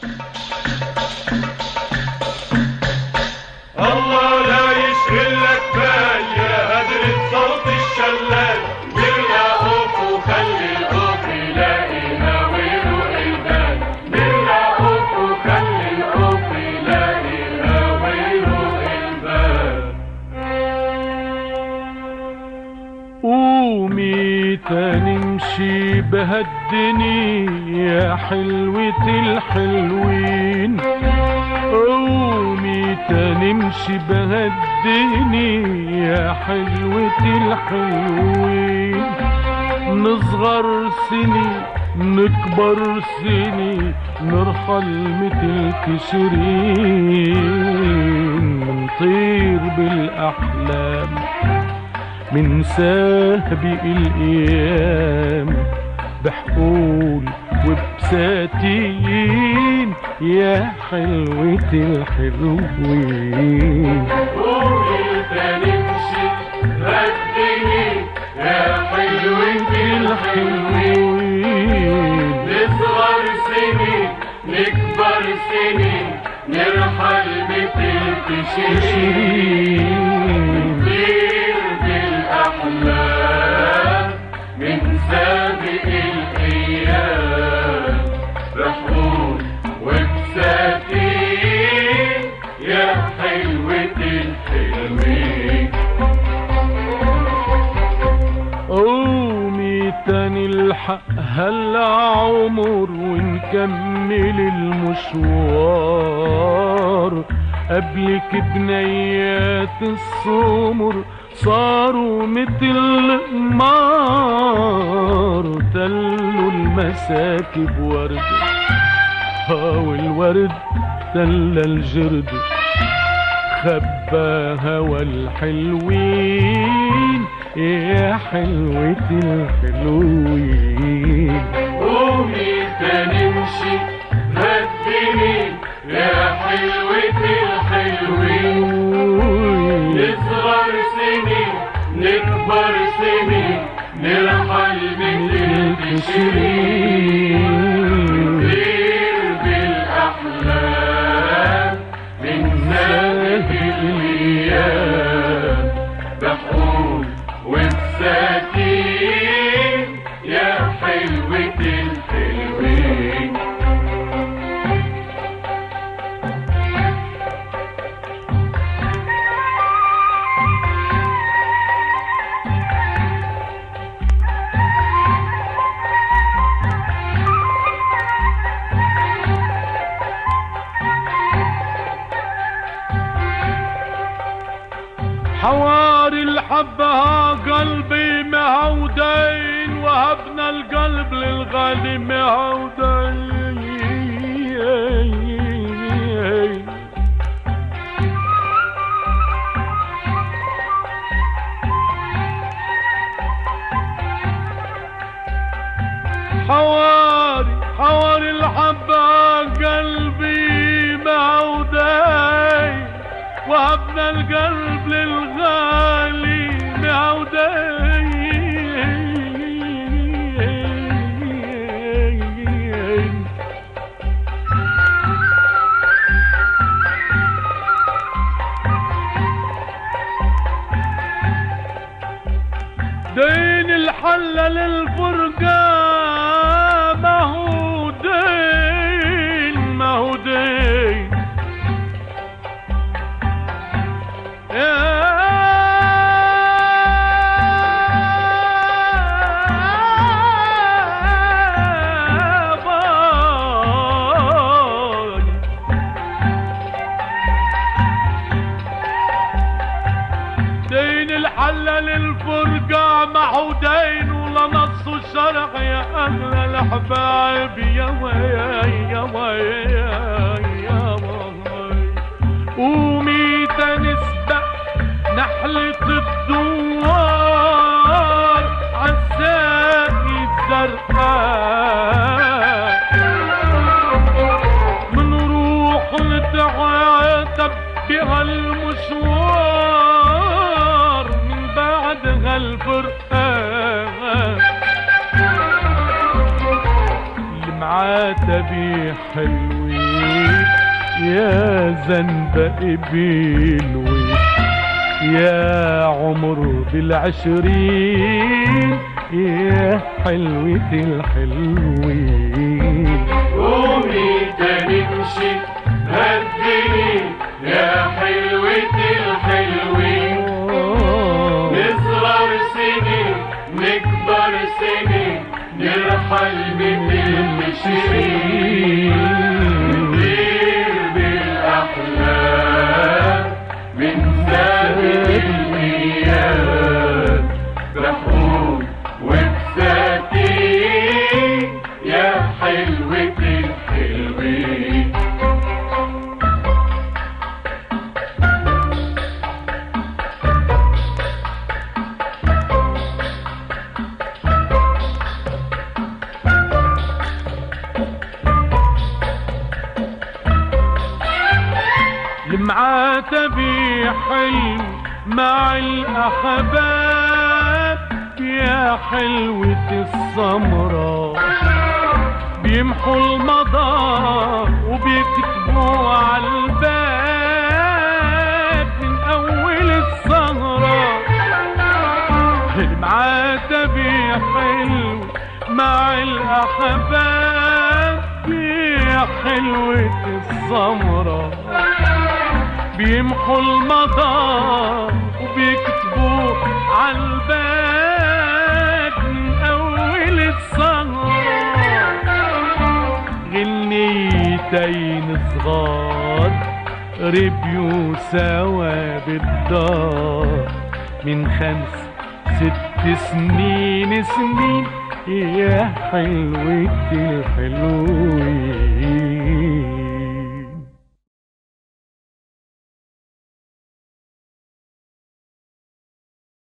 الله لا يشغلك بال يا هدرة صوت الشلال، نرقى خوف وخلي الخوف يلاقينا ويروق البال، نرقى خوف وخلي الخوف يلاقينا ويروق البال. قومي تنمشي بهالدنيا يا حلوة الحلوين، قومي تنمشي بهالدنيا يا حلوة الحلوين، نصغر سني نكبر سني نرحل مثل كشرين، نطير بالأحلام من سابق الأيام بحقول وبساتين يا حلوة الحلوين. قومي تنمشي هالدنيا يا حلوة الحلوين، نصغر سنين نكبر سنين نرحل مثل كشرين، نطير بالأحلام من سابق الأيام بحقول وبساتين يا حلوة الحلوين. قومي تاني الحق هلا عمر ونكمل المشوار، قبلك بنيات السمر صاروا مثل القمار، تلوا المساكب ورد والورد تل الجرد، خبى هوى الحلوين يا حلوة الحلوين. قومي تنمشي هالدنيا يا حلوة الحلوين، نصغر سنين نكبر سنين نرحل مثل كشرين، نطير بالأحلام من سابق الأيام بحقول وبساتين يا حلوة الحلوين. حواري الحبها قلبي مهودين، وهبنا القلب للغالي مهودين. حواري الحبها قلبي مهودين، وهبنا القلب للغالي مهودين. دين الحلة للفرقة مهودين دين الحلة للفرقة معودين، ولنص الشرع يا أغلى الأحباب يا قومي تنسبق نحلة الدوار عالساقي الزرقاء، منروح نتعاتب بهالمشوار من بعد هالفرقة، المعاتبة حلوين يا ذنب بالويل يا عمر بالعشرين يا حلوة الحلوين. قومي تاني امشي هديني يا حلوة الحلوين. نصغر سنين نكبر سنين نرحل بالمشرين. نطير بالأحلام من ثابت الأيام بحور وبساتين يا حلوة الحلوين. المعاتبي حلو مع الأحباب يا حلوة السمرة. بيمحوا المضى وبيكتبوا على الباب من أول السهرة. المعاتبي حلو مع الأحباب يا حلوة السمرة. بيمحوا المضى وبيكتبوا على الباب من أول السهرة. غنيتين صغار ربيوا سوا بالدار من 5 6 سنين يا حلوة الحلوين.